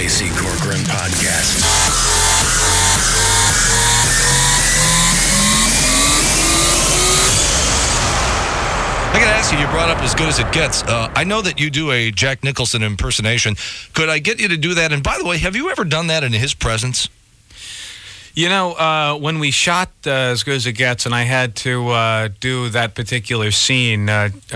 J.C. Corcoran Podcast. I got to ask you, you brought up As Good As It Gets. I know that you do a Jack Nicholson impersonation. Could I get you to do that? And by the way, have you ever done that in his presence? You know, when we shot As Good As It Gets, and I had to do that particular scene,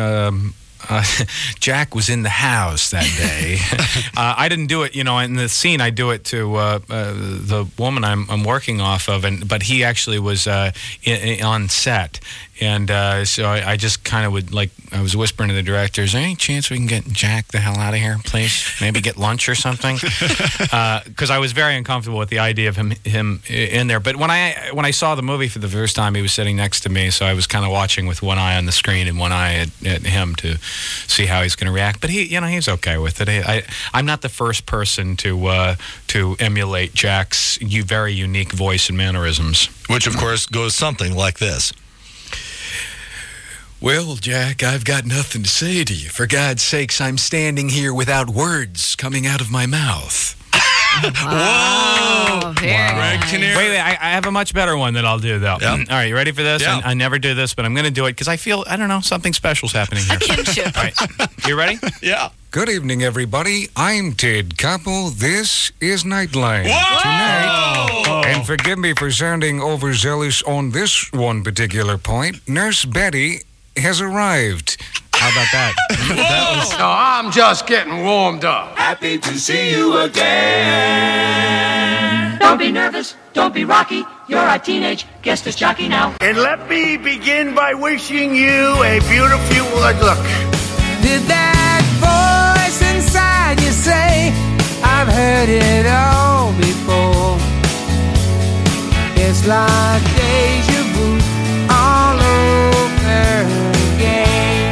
Jack was in the house that day. I didn't do it, you know, in the scene. I do it to the woman I'm working off of, but he actually was on set. And so I just kind of would, like, I was whispering to the director, is there any chance we can get Jack the hell out of here, please? Maybe get lunch or something? Because I was very uncomfortable with the idea of him in there. But when I saw the movie for the first time, he was sitting next to me, so I was kind of watching with one eye on the screen and one eye at him to see how he's going to react. But he's okay with it. I'm not the first person to emulate Jack's very unique voice and mannerisms. Which, of course, goes something like this. Well, Jack, I've got nothing to say to you. For God's sakes, I'm standing here without words coming out of my mouth. Wow. Whoa! Very nice. Wait, I have a much better one that I'll do, though. Yep. All right, you ready for this? Yeah. I never do this, but I'm going to do it because I feel, I don't know, something special's happening here. A kinship. All right, you ready? Yeah. Good evening, everybody. I'm Ted Koppel. This is Nightline. Whoa! Tonight, and forgive me for sounding overzealous on this one particular point, Nurse Betty has arrived. How about that? No, I'm just getting warmed up. Happy to see you again. Don't be nervous, don't be rocky. You're a teenage guest disc jockey now. And let me begin by wishing you a beautiful look. Did that voice inside you say, I've heard it all before? It's like deja vu all over again.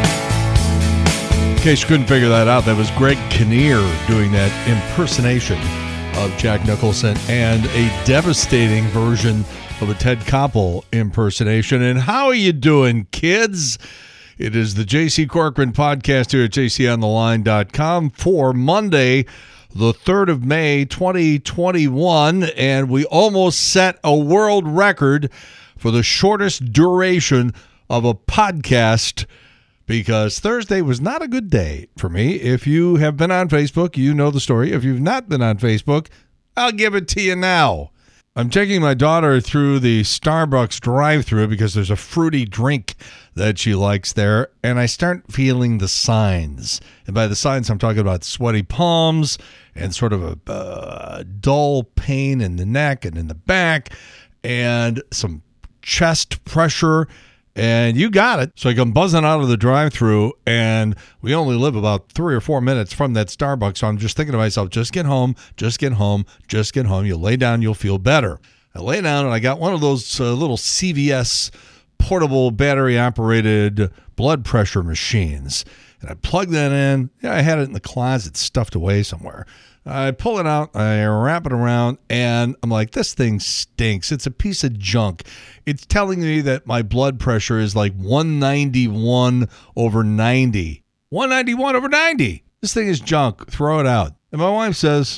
In case you couldn't figure that out, that was Greg Kinnear doing that impersonation of Jack Nicholson and a devastating version of a Ted Koppel impersonation. And how are you doing, kids? It is the J.C. Corcoran Podcast here at jcontheline.com for Monday, the 3rd of May, 2021, and we almost set a world record for the shortest duration of a podcast because Thursday was not a good day for me. If you have been on Facebook, you know the story. If you've not been on Facebook, I'll give it to you now. I'm taking my daughter through the Starbucks drive-thru because there's a fruity drink that she likes there, and I start feeling the signs. And by the signs, I'm talking about sweaty palms and sort of a dull pain in the neck and in the back and some chest pressure. And you got it. So I come buzzing out of the drive-thru, and we only live about 3 or 4 minutes from that Starbucks. So I'm just thinking to myself, just get home, just get home, just get home. You'll lay down, you'll feel better. I lay down, and I got one of those little CVS portable battery-operated blood pressure machines. And I plug that in. Yeah, I had it in the closet stuffed away somewhere. I pull it out, I wrap it around, and I'm like, this thing stinks. It's a piece of junk. It's telling me that my blood pressure is like 191 over 90. 191 over 90. This thing is junk. Throw it out. And my wife says,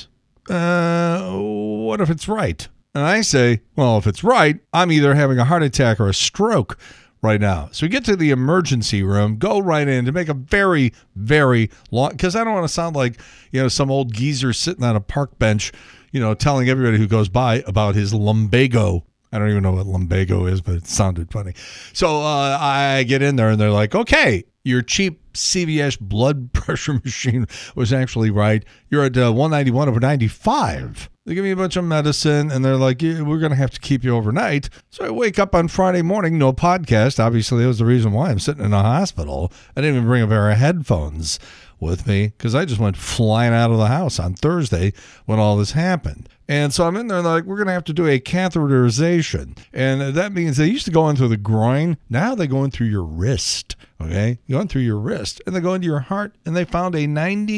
what if it's right? And I say, well, if it's right, I'm either having a heart attack or a stroke right now. So we get to the emergency room, go right in to make a very, very long, because I don't want to sound like, some old geezer sitting on a park bench, telling everybody who goes by about his lumbago. I don't even know what lumbago is, but it sounded funny. So I get in there and they're like, okay, your cheap CVS blood pressure machine was actually right. You're at 191 over 95. They give me a bunch of medicine, and they're like, yeah, we're going to have to keep you overnight. So I wake up on Friday morning, no podcast. Obviously, that was the reason why I'm sitting in a hospital. I didn't even bring a pair of headphones with me because I just went flying out of the house on Thursday when all this happened. And so I'm in there, and they're like, we're going to have to do a catheterization. And that means they used to go in through the groin. Now they go in through your wrist, okay? Going through your wrist. And they go into your heart, and they found a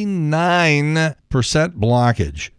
99% blockage.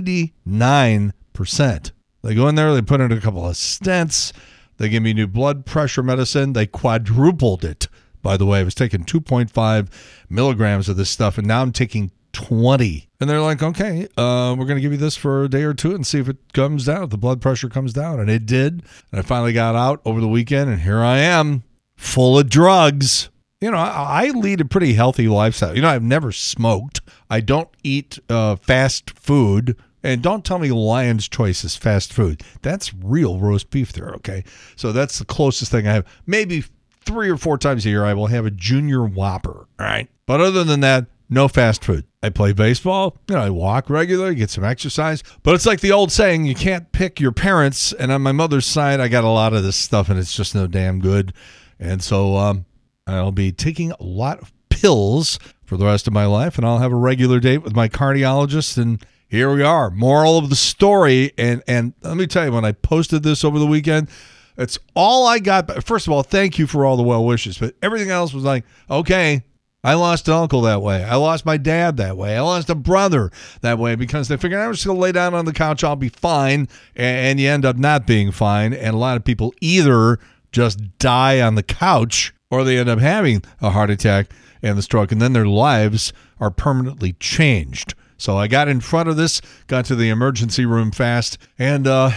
99%. They go in there, they put in a couple of stents. They give me new blood pressure medicine. They quadrupled it, by the way. I was taking 2.5 milligrams of this stuff, and now I'm taking 20. And they're like, okay, we're going to give you this for a day or two and see if it comes down, if the blood pressure comes down. And it did. And I finally got out over the weekend, and here I am, full of drugs. You know, I lead a pretty healthy lifestyle. You know, I've never smoked. I don't eat fast food. And don't tell me Lion's Choice is fast food. That's real roast beef there, okay? So that's the closest thing I have. Maybe 3 or 4 times a year I will have a Junior Whopper, all right? But other than that, no fast food. I play baseball. You know, I walk regularly, get some exercise. But it's like the old saying, you can't pick your parents. And on my mother's side, I got a lot of this stuff, and it's just no damn good. And so I'll be taking a lot of pills for the rest of my life, and I'll have a regular date with my cardiologist, and here we are. Moral of the story, and let me tell you, when I posted this over the weekend, it's all I got. First of all, thank you for all the well wishes, but everything else was like, okay, I lost an uncle that way. I lost my dad that way. I lost a brother that way, because they figured I was just going to lay down on the couch, I'll be fine, and you end up not being fine, and a lot of people either just die on the couch or they end up having a heart attack and the stroke, and then their lives are permanently changed. So I got in front of this, got to the emergency room fast, and all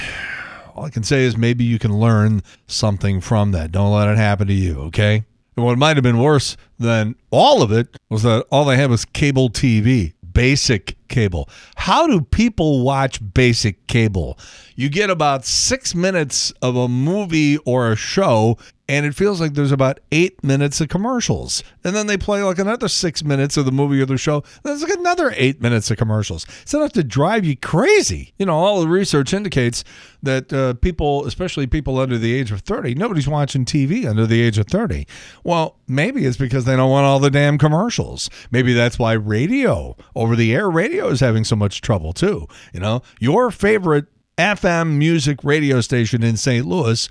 I can say is maybe you can learn something from that. Don't let it happen to you, okay? And what might have been worse than all of it was that all they had was cable TV, basic cable. How do people watch basic cable? You get about 6 minutes of a movie or a show, and it feels like there's about 8 minutes of commercials. And then they play like another 6 minutes of the movie or the show. There's like another 8 minutes of commercials. It's enough to drive you crazy. You know, all the research indicates that people, especially people under the age of 30, nobody's watching TV under the age of 30. Well, maybe it's because they don't want all the damn commercials. Maybe that's why radio, over-the-air radio, is having so much trouble too. You know, your favorite FM music radio station in St. Louis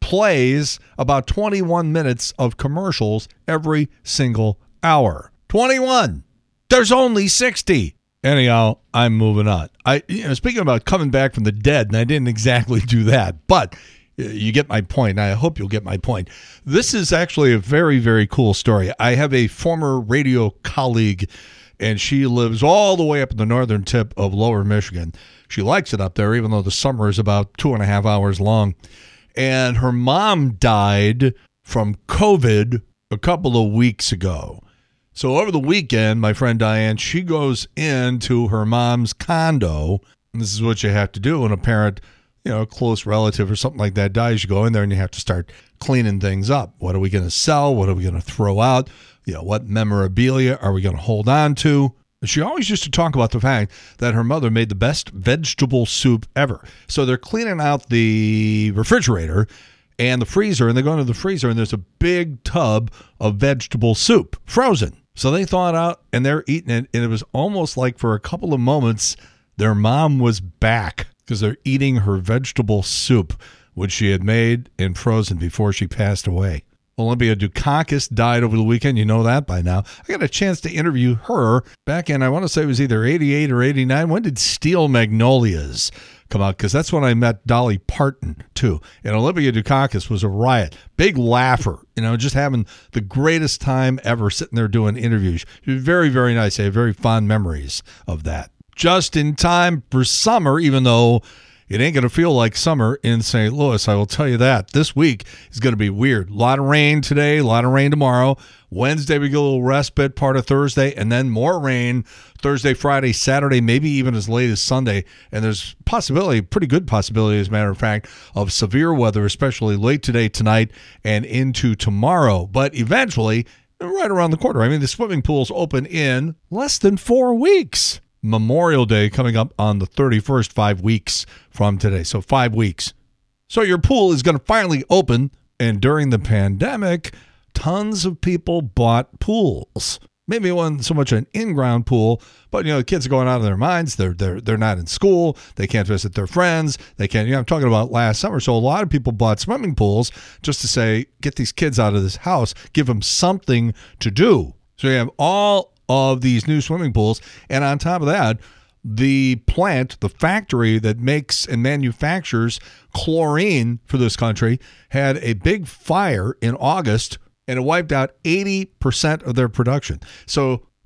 plays about 21 minutes of commercials every single hour. 21. There's only 60. Anyhow, I'm moving on. Speaking about coming back from the dead, and I didn't exactly do that, but you get my point. I hope you'll get my point. This is actually a very, very cool story. I have a former radio colleague, and she lives all the way up in the northern tip of Lower Michigan. She likes it up there, even though the summer is about 2.5 hours long. And her mom died from COVID a couple of weeks ago. So over the weekend, my friend Diane, she goes into her mom's condo. And this is what you have to do when a parent, you know, a close relative or something like that dies. You go in there and you have to start cleaning things up. What are we going to sell? What are we going to throw out? You know, what memorabilia are we going to hold on to? She always used to talk about the fact that her mother made the best vegetable soup ever. So they're cleaning out the refrigerator and the freezer, and they go into the freezer, and there's a big tub of vegetable soup, frozen. So they thaw it out, and they're eating it, and it was almost like for a couple of moments, their mom was back because they're eating her vegetable soup, which she had made and frozen before she passed away. Olympia Dukakis died over the weekend. You know that by now. I got a chance to interview her back in, I want to say it was either 88 or 89. When did Steel Magnolias come out? Because that's when I met Dolly Parton, too. And Olympia Dukakis was a riot. Big laugher, you know, just having the greatest time ever sitting there doing interviews. She was very, very nice. I have very fond memories of that. Just in time for summer, even though it ain't going to feel like summer in St. Louis, I will tell you that. This week is going to be weird. A lot of rain today, a lot of rain tomorrow. Wednesday, we get a little respite, part of Thursday, and then more rain Thursday, Friday, Saturday, maybe even as late as Sunday. And there's possibility, pretty good possibility, as a matter of fact, of severe weather, especially late today, tonight, and into tomorrow. But eventually, right around the corner. I mean, the swimming pools open in less than 4 weeks. Memorial Day coming up on the 31st, 5 weeks from today. So 5 weeks. So your pool is going to finally open. And during the pandemic, tons of people bought pools. Maybe it wasn't so much an in-ground pool, but, you know, the kids are going out of their minds. They're not in school. They can't visit their friends. They can't, you know, I'm talking about last summer. So a lot of people bought swimming pools just to say, get these kids out of this house, give them something to do. So you have all of these new swimming pools. And on top of that, the plant, the factory that makes and manufactures chlorine for this country, had a big fire in August, and it wiped out 80% of their production. So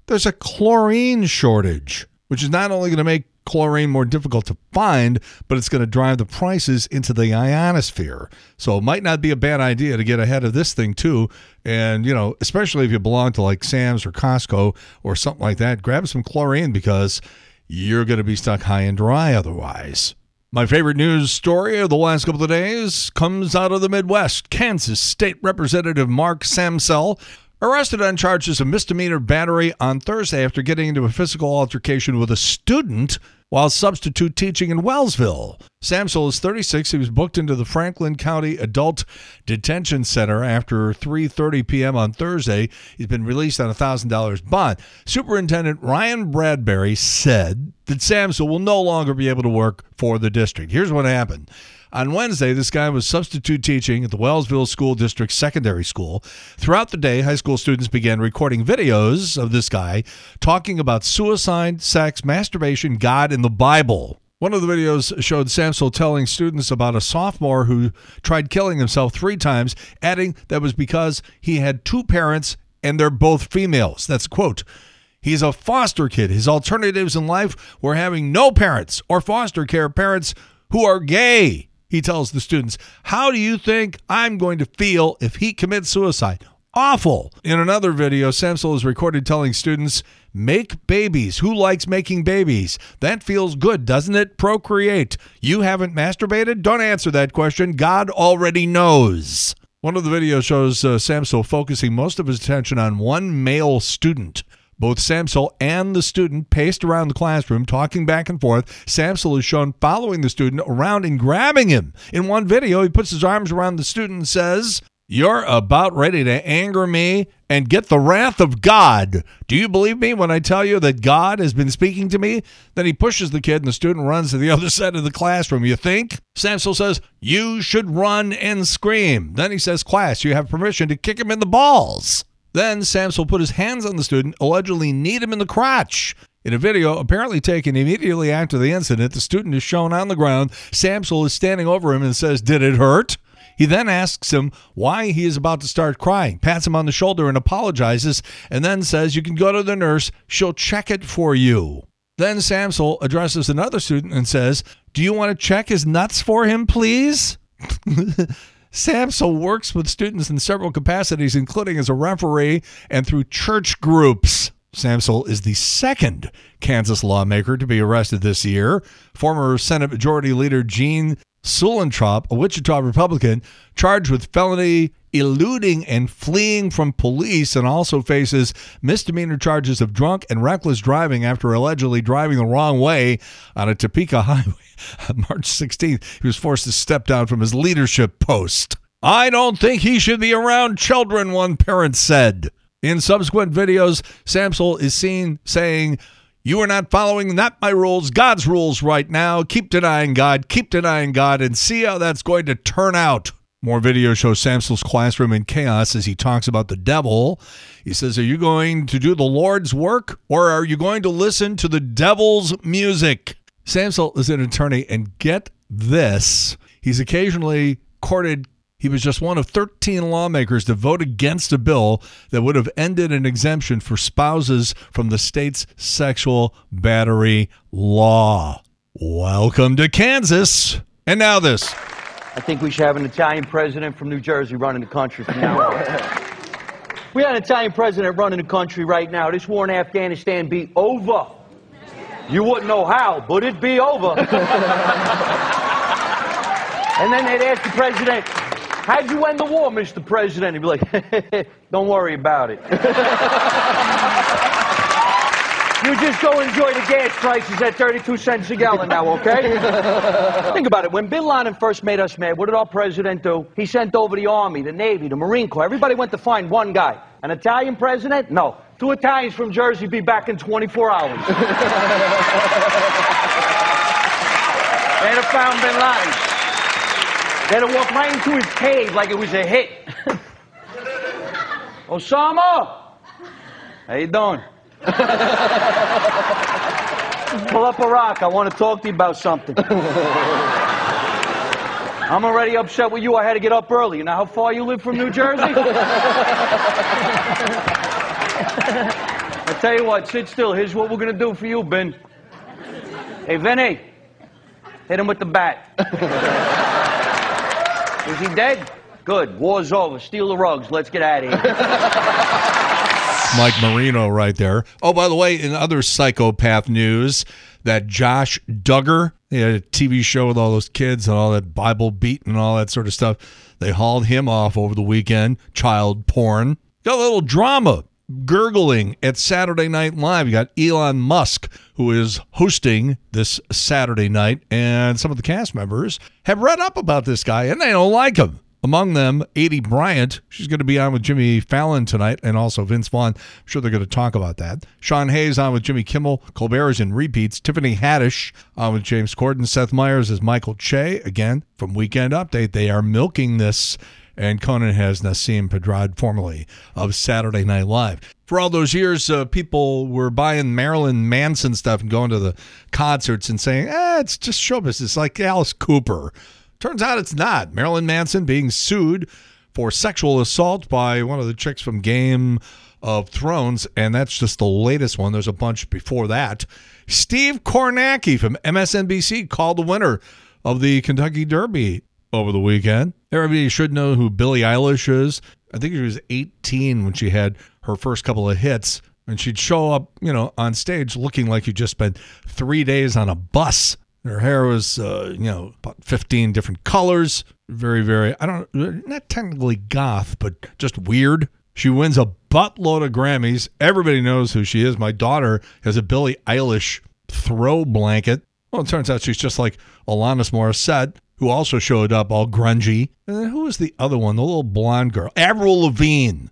there's a chlorine shortage, which is not only going to make chlorine more difficult to find, but it's going to drive the prices into the ionosphere. So it might not be a bad idea to get ahead of this thing too. And, you know, especially if you belong to like Sam's or Costco or something like that, grab some chlorine because you're going to be stuck high and dry otherwise. My favorite news story of the last couple of days comes out of the Midwest. Kansas State Representative Mark Samsel arrested on charges of misdemeanor battery on Thursday after getting into a physical altercation with a student while substitute teaching in Wellsville. Samsel is 36. He was booked into the Franklin County Adult Detention Center after 3:30 p.m. on Thursday. He's been released on a $1,000 bond. Superintendent Ryan Bradbury said that Samsel will no longer be able to work for the district. Here's what happened. On Wednesday, this guy was substitute teaching at the Wellsville School District Secondary School. Throughout the day, high school students began recording videos of this guy talking about suicide, sex, masturbation, God, and the Bible. One of the videos showed Samsel telling students about a sophomore who tried killing himself 3 times, adding that was because he had 2 parents and they're both females. That's a quote. He's a foster kid. His alternatives in life were having no parents or foster care parents who are gay. He tells the students, how do you think I'm going to feel if he commits suicide? Awful. In another video, Samsel is recorded telling students, make babies. Who likes making babies? That feels good, doesn't it? Procreate. You haven't masturbated? Don't answer that question. God already knows. One of the videos shows Samsel focusing most of his attention on one male student. Both Samsel and the student paced around the classroom, talking back and forth. Samsel is shown following the student around and grabbing him. In one video, he puts his arms around the student and says, you're about ready to anger me and get the wrath of God. Do you believe me when I tell you that God has been speaking to me? Then he pushes the kid and the student runs to the other side of the classroom. You think? Samsel says, you should run and scream. Then he says, class, you have permission to kick him in the balls. Then Samsel put his hands on the student, allegedly kneed him in the crotch. In a video apparently taken immediately after the incident, the student is shown on the ground. Samsel is standing over him and says, did it hurt? He then asks him why he is about to start crying, pats him on the shoulder and apologizes, and then says, you can go to the nurse. She'll check it for you. Then Samsel addresses another student and says, do you want to check his nuts for him, please? Samsel works with students in several capacities, including as a referee and through church groups. Samsel is the second Kansas lawmaker to be arrested this year. Former Senate Majority Leader Gene Sulentrop, a Wichita Republican, charged with felony eluding and fleeing from police, and also faces misdemeanor charges of drunk and reckless driving after allegedly driving the wrong way on a Topeka highway. On March 16th, he was forced to step down from his leadership post. I don't think he should be around children, one parent said. In subsequent videos, Samsel is seen saying, you are not following not my rules, God's rules right now. Keep denying God, and see how that's going to turn out. More video shows Samsel's classroom in chaos as he talks about the devil. He says, are you going to do the Lord's work, or are you going to listen to the devil's music? Samsel is an attorney, and get this, he's occasionally courted. He was just one of 13 lawmakers to vote against a bill that would have ended an exemption for spouses from the state's sexual battery law. Welcome to Kansas. And now this. I think we should have an Italian president from New Jersey running the country from now on. We had an Italian president running the country right now. This war in Afghanistan be over. You wouldn't know how, but it'd be over. And then they'd ask the president, how'd you end the war, Mr. President? He'd be like, don't worry about it. You just go enjoy the gas prices at 32 cents a gallon now, okay? Think about it. When Bin Laden first made us mad, what did our president do? He sent over the Army, the Navy, the Marine Corps. Everybody went to find one guy. An Italian president? No. 2 Italians from Jersey be back in 24 hours. They'd have found Bin Laden. They'd have walked right into his cave like it was a hit. Osama! How you doing? Pull up a rock. I want to talk to you about something. I'm already upset with you. I had to get up early. You know how far you live from New Jersey? I Tell you what, sit still. Here's what we're going to do for you, Ben. Hey, Vinny, hit him with the bat. Is he dead? Good. War's over. Steal the rugs. Let's get out of here. Mike Marino right there. Oh, by the way, in other psychopath news, that Josh Duggar, he had a TV show with all those kids and all that Bible beat and all that sort of stuff. They hauled him off over the weekend. Child porn. Got a little drama gurgling at Saturday Night Live. You got Elon Musk, who is hosting this Saturday night, and some of the cast members have read up about this guy, and they don't like him. Among them, Aidy Bryant. She's going to be on with Jimmy Fallon tonight, and also Vince Vaughn. I'm sure they're going to talk about that. Sean Hayes on with Jimmy Kimmel. Colbert is in repeats. Tiffany Haddish on with James Corden. Seth Meyers is Michael Che. Again, from Weekend Update, they are milking this. And Conan has Nassim Pedrad, formerly of Saturday Night Live. For all those years, people were buying Marilyn Manson stuff and going to the concerts and saying, it's just show business, like Alice Cooper. Turns out it's not. Marilyn Manson being sued for sexual assault by one of the chicks from Game of Thrones, and that's just the latest one. There's a bunch before that. Steve Kornacki from MSNBC called the winner of the Kentucky Derby over the weekend. Everybody should know who Billie Eilish is. I think she was 18 when she had her first couple of hits, and she'd show up, on stage looking like you just spent 3 days on a bus. Her hair was, about 15 different colors. Very, very, not technically goth, but just weird. She wins a buttload of Grammys. Everybody knows who she is. My daughter has a Billie Eilish throw blanket. Well, it turns out she's just like Alanis Morissette, who also showed up all grungy. And then who was the other one? The little blonde girl. Avril Lavigne.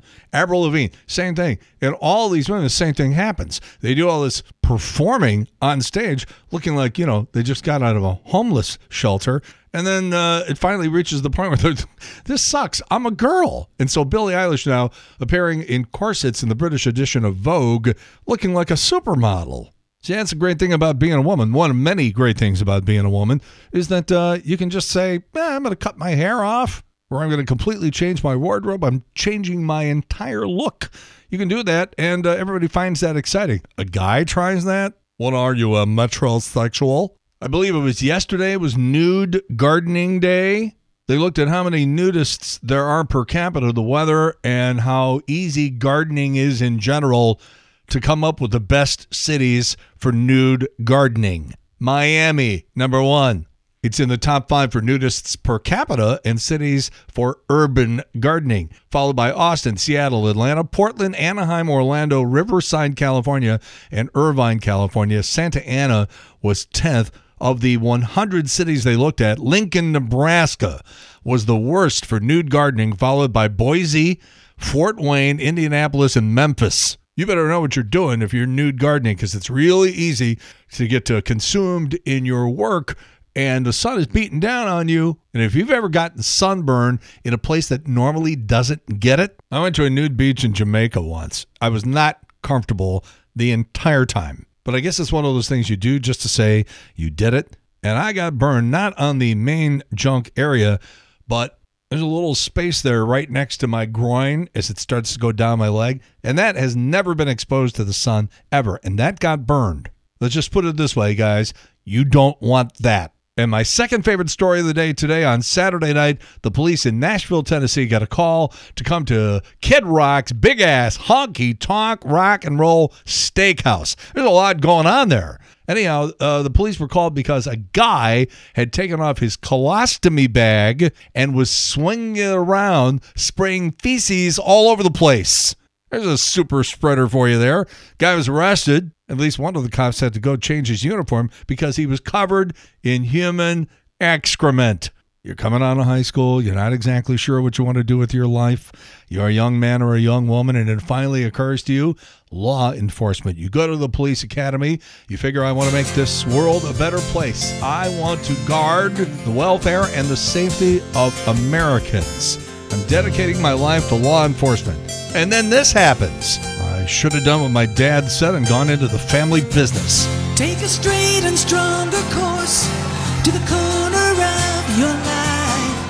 Same thing. And all these women, the same thing happens. They do all this performing on stage, looking like, they just got out of a homeless shelter. And then it finally reaches the point where this sucks. I'm a girl. And so Billie Eilish now appearing in corsets in the British edition of Vogue, looking like a supermodel. See, that's a great thing about being a woman. One of many great things about being a woman is that you can just say, I'm going to cut my hair off, or I'm going to completely change my wardrobe. I'm changing my entire look. You can do that, and everybody finds that exciting. A guy tries that? What are you, a metrosexual? I believe it was yesterday. It was Nude Gardening Day. They looked at how many nudists there are per capita, the weather, and how easy gardening is in general to come up with the best cities for nude gardening. Miami, number 1. It's in the top 5 for nudists per capita and cities for urban gardening, followed by Austin, Seattle, Atlanta, Portland, Anaheim, Orlando, Riverside, California, and Irvine, California. Santa Ana was 10th. Of the 100 cities they looked at, Lincoln, Nebraska was the worst for nude gardening, followed by Boise, Fort Wayne, Indianapolis, and Memphis. You better know what you're doing if you're nude gardening, because it's really easy to get consumed in your work, and the sun is beating down on you. And if you've ever gotten sunburn in a place that normally doesn't get it, I went to a nude beach in Jamaica once. I was not comfortable the entire time. But I guess it's one of those things you do just to say you did it. And I got burned, not on the main junk area, but there's a little space there right next to my groin as it starts to go down my leg. And that has never been exposed to the sun ever. And that got burned. Let's just put it this way, guys. You don't want that. And my second favorite story of the day today, on Saturday night, the police in Nashville, Tennessee got a call to come to Kid Rock's big-ass honky-tonk rock and roll steakhouse. There's a lot going on there. Anyhow, the police were called because a guy had taken off his colostomy bag and was swinging it around, spraying feces all over the place. There's a super spreader for you there. Guy was arrested. At least one of the cops had to go change his uniform because he was covered in human excrement. You're coming out of high school. You're not exactly sure what you want to do with your life. You're a young man or a young woman, and it finally occurs to you, law enforcement. You go to the police academy. You figure, I want to make this world a better place. I want to guard the welfare and the safety of Americans. I'm dedicating my life to law enforcement. And then this happens. I should have done what my dad said and gone into the family business. Take a straight and stronger course to the corner of your life.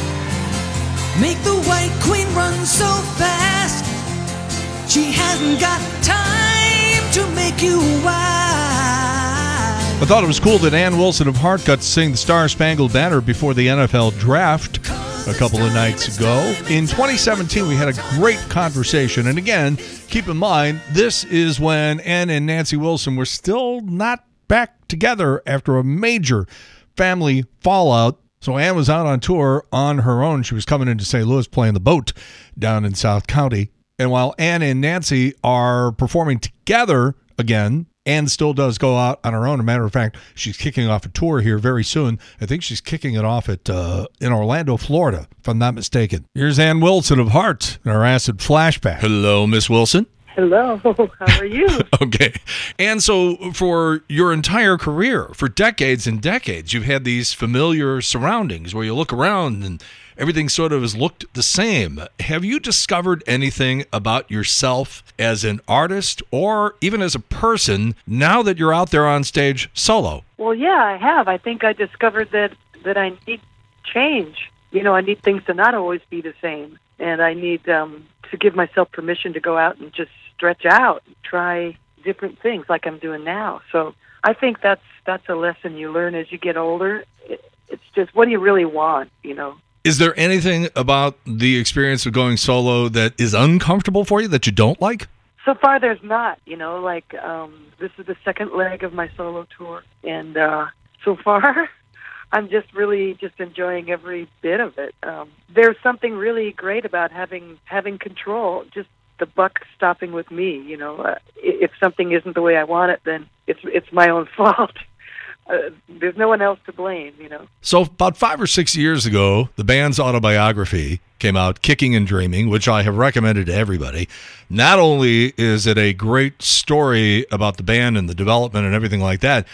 Make the White Queen run so fast she hasn't got time you why. I thought it was cool that Ann Wilson of Heart got to sing the Star-Spangled Banner before the NFL draft a couple of nights ago. In 2017, we had a great conversation. And again, keep in mind, this is when Ann and Nancy Wilson were still not back together after a major family fallout. So Ann was out on tour on her own. She was coming into St. Louis playing the Boat down in South County. And while Ann and Nancy are performing together again, Ann still does go out on her own. As a matter of fact, she's kicking off a tour here very soon. I think she's kicking it off at in Orlando, Florida, if I'm not mistaken. Here's Ann Wilson of Heart in our Acid Flashback. Hello, Miss Wilson. Hello, how are you? Okay. And so for your entire career, for decades and decades, you've had these familiar surroundings where you look around and everything sort of has looked the same. Have you discovered anything about yourself as an artist or even as a person now that you're out there on stage solo? Well, yeah, I have. I think I discovered that I need change. You know, I need things to not always be the same. And I need to give myself permission to go out and just stretch out, try different things like I'm doing now. So I think that's a lesson you learn as you get older. It's just, what do you really want, you know? Is there anything about the experience of going solo that is uncomfortable for you that you don't like? So far, there's not, you know, like this is the second leg of my solo tour. And so far, I'm just really just enjoying every bit of it. There's something really great about having control, just the buck stopping with me, you know. If something isn't the way I want it, then it's my own fault. There's no one else to blame, you know. So about 5 or 6 years ago, the band's autobiography came out, Kicking and Dreaming, which I have recommended to everybody. Not only is it a great story about the band and the development and everything like that,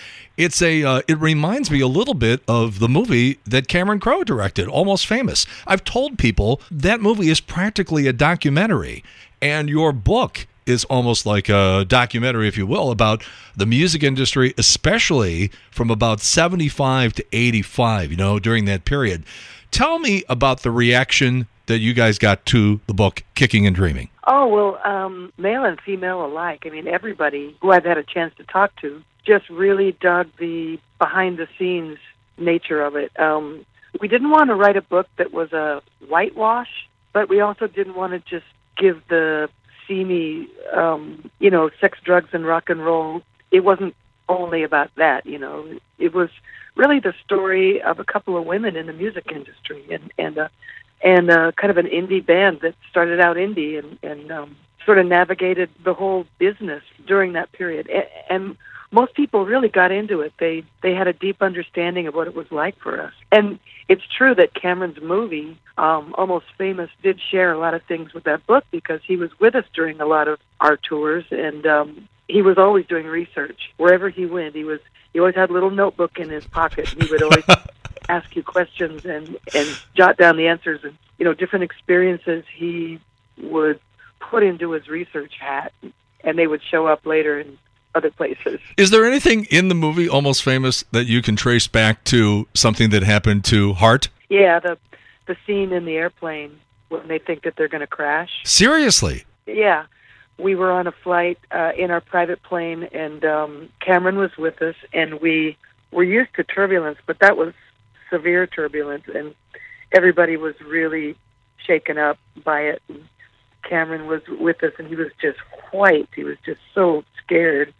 it reminds me a little bit of the movie that Cameron Crowe directed, Almost Famous. I've told people that movie is practically a documentary, and your book is almost like a documentary, if you will, about the music industry, especially from about 75 to 85, you know, during that period. Tell me about the reaction that you guys got to the book, Kicking and Dreaming. Oh, well, male and female alike. I mean, everybody who I've had a chance to talk to just really dug the behind-the-scenes nature of it. We didn't want to write a book that was a whitewash, but we also didn't want to just give the seamy, you know, sex, drugs, and rock and roll. It wasn't only about that, you know. It was really the story of a couple of women in the music industry and kind of an indie band that started out indie and sort of navigated the whole business during that period. And most people really got into it. They had a deep understanding of what it was like for us. And it's true that Cameron's movie, Almost Famous, did share a lot of things with that book because he was with us during a lot of our tours, and he was always doing research. Wherever he went, he always had a little notebook in his pocket. He would always ask you questions and jot down the answers, and, you know, different experiences he would put into his research hat, and they would show up later in other places. Is there anything in the movie Almost Famous that you can trace back to something that happened to Heart? Yeah, the scene in the airplane when they think that they're going to crash. Seriously? Yeah. We were on a flight in our private plane, and Cameron was with us, and we were used to turbulence, but that was severe turbulence, and everybody was really shaken up by it. And Cameron was with us, and he was just white. He was just so scared.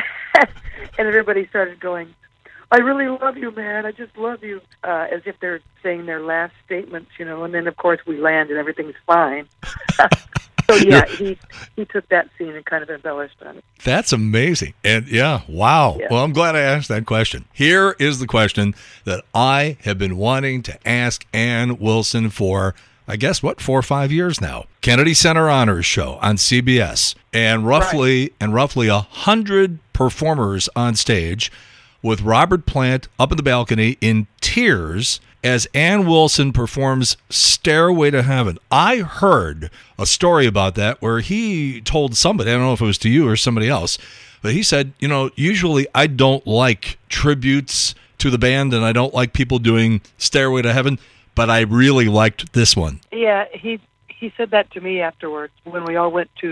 And everybody started going, "I really love you, man. I just love you," as if they're saying their last statements, you know. And then, of course, we land and everything's fine. So, yeah, he took that scene and kind of embellished on it. That's amazing. And, yeah, wow. Yeah. Well, I'm glad I asked that question. Here is the question that I have been wanting to ask Ann Wilson for, I guess, 4 or 5 years now. Kennedy Center Honors Show on CBS. And roughly 100 performers on stage with Robert Plant up in the balcony in tears as Ann Wilson performs Stairway to Heaven. I heard a story about that where he told somebody, I don't know if it was to you or somebody else, but he said, you know, usually I don't like tributes to the band and I don't like people doing Stairway to Heaven, but I really liked this one. Yeah, he said that to me afterwards when we all went to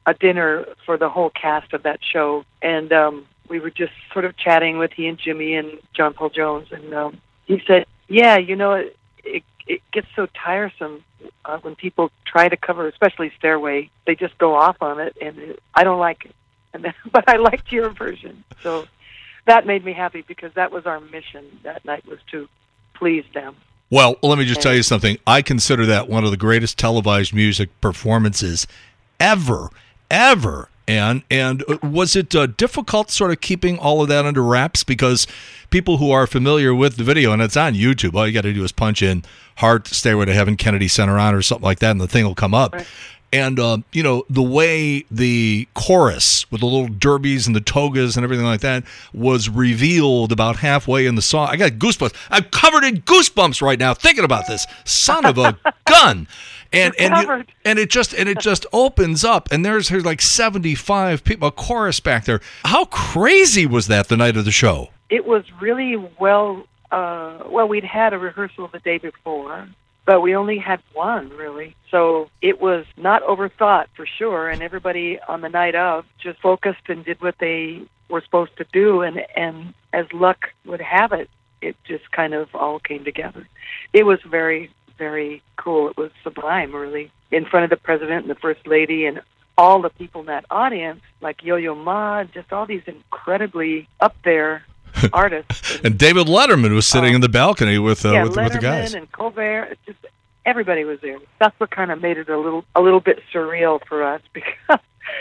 a dinner for the whole cast of that show, and we were just sort of chatting with he and Jimmy and John Paul Jones, and he said, "Yeah, you know, it gets so tiresome when people try to cover, especially Stairway. They just go off on it, and I don't like it. But I liked your version." So that made me happy, because that was our mission that night, was to please them. Well, let me just tell you something. I consider that one of the greatest televised music performances ever. And was it difficult sort of keeping all of that under wraps? Because people who are familiar with the video, and it's on YouTube, all you got to do is punch in Heart, Stairway to Heaven, Kennedy Center On, or something like that, and the thing will come up. Right. And, the way the chorus with the little derbies and the togas and everything like that was revealed about halfway in the song. I got goosebumps. I'm covered in goosebumps right now thinking about this. Son of a gun. And it just opens up, and there's like 75 people, a chorus back there. How crazy was that the night of the show? It was really well, we'd had a rehearsal the day before, but we only had one, really. So it was not overthought, for sure, and everybody on the night of just focused and did what they were supposed to do, and as luck would have it, it just kind of all came together. It was very, very cool. It was sublime, really, in front of the president and the first lady and all the people in that audience, like Yo-Yo Ma, just all these incredibly up there artists. And David Letterman was sitting in the balcony with the guys. Letterman and Colbert, just everybody was there. That's what kind of made it a little bit surreal for us, because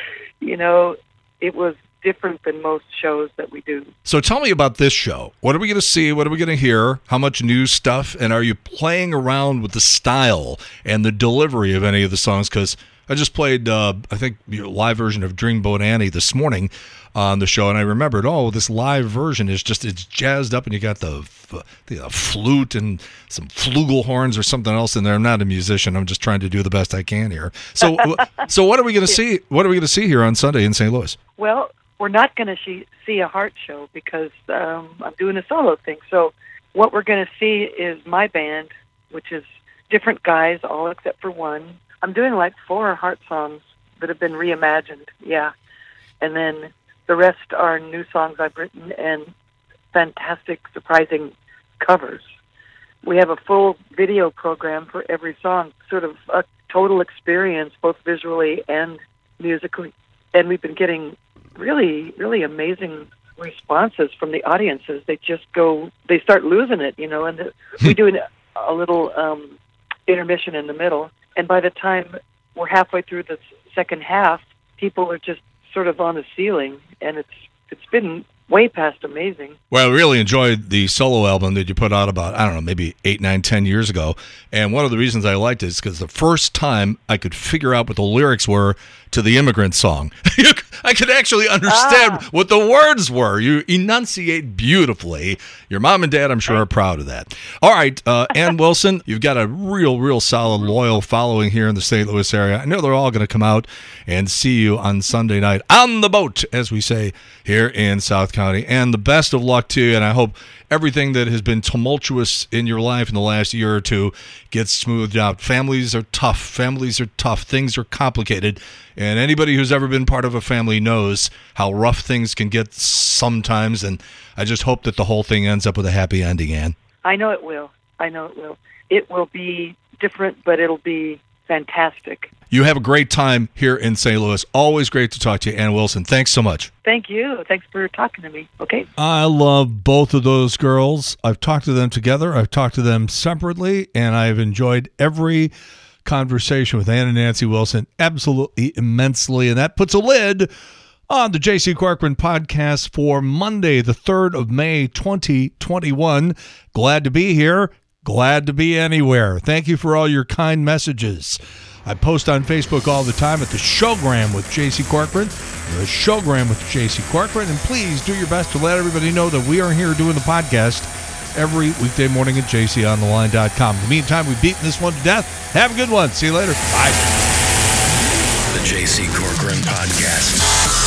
it was different than most shows that we do. So tell me about this show. What are we going to see? What are we going to hear? How much new stuff? And are you playing around with the style and the delivery of any of the songs? Because I just played, I think, your live version of Dreamboat Annie this morning on the show, and I remembered, this live version is just, it's jazzed up, and you got the flute and some flugelhorns or something else in there. I'm not a musician. I'm just trying to do the best I can here. So what are we going to see? What are we going to see here on Sunday in St. Louis? Well, we're not going to see a Heart show, because I'm doing a solo thing. So what we're going to see is my band, which is different guys, all except for one. I'm doing like 4 Heart songs that have been reimagined, and then the rest are new songs I've written and fantastic, surprising covers. We have a full video program for every song, sort of a total experience, both visually and musically. And we've been getting really, really amazing responses from the audiences. They start losing it, and we do a little intermission in the middle. And by the time we're halfway through the second half, people are just sort of on the ceiling, and it's been way past amazing. Well, I really enjoyed the solo album that you put out about, I don't know, maybe 8, 9, 10 years ago. And one of the reasons I liked it is because the first time I could figure out what the lyrics were to the Immigrant Song. I could actually understand what the words were. You enunciate beautifully. Your mom and dad, I'm sure, are proud of that. All right, Ann Wilson, you've got a real solid, loyal following here in the St. Louis area. I know they're all going to come out and see you on Sunday night on the boat, as we say here in South County. And the best of luck to you, and I hope everything that has been tumultuous in your life in the last year or two gets smoothed out. Families are tough. Things are complicated. And anybody who's ever been part of a family knows how rough things can get sometimes. And I just hope that the whole thing ends up with a happy ending, Ann. I know it will. It will be different, but it'll be fantastic. You have a great time here in St. Louis. Always great to talk to you, Ann Wilson. Thanks so much. Thank you. Thanks for talking to me. Okay. I love both of those girls. I've talked to them together. I've talked to them separately, and I've enjoyed every conversation with Ann and Nancy Wilson absolutely immensely. And that puts a lid on the J.C. Corcoran podcast for Monday, the 3rd of May, 2021. Glad to be here. Glad to be anywhere. Thank you for all your kind messages. I post on Facebook all the time at the Showgram with J.C. Corcoran, the Showgram with J.C. Corcoran, and please do your best to let everybody know that we are here doing the podcast every weekday morning at jcontheline.com. In the meantime, we've beaten this one to death. Have a good one. See you later. Bye. The J.C. Corcoran Podcast.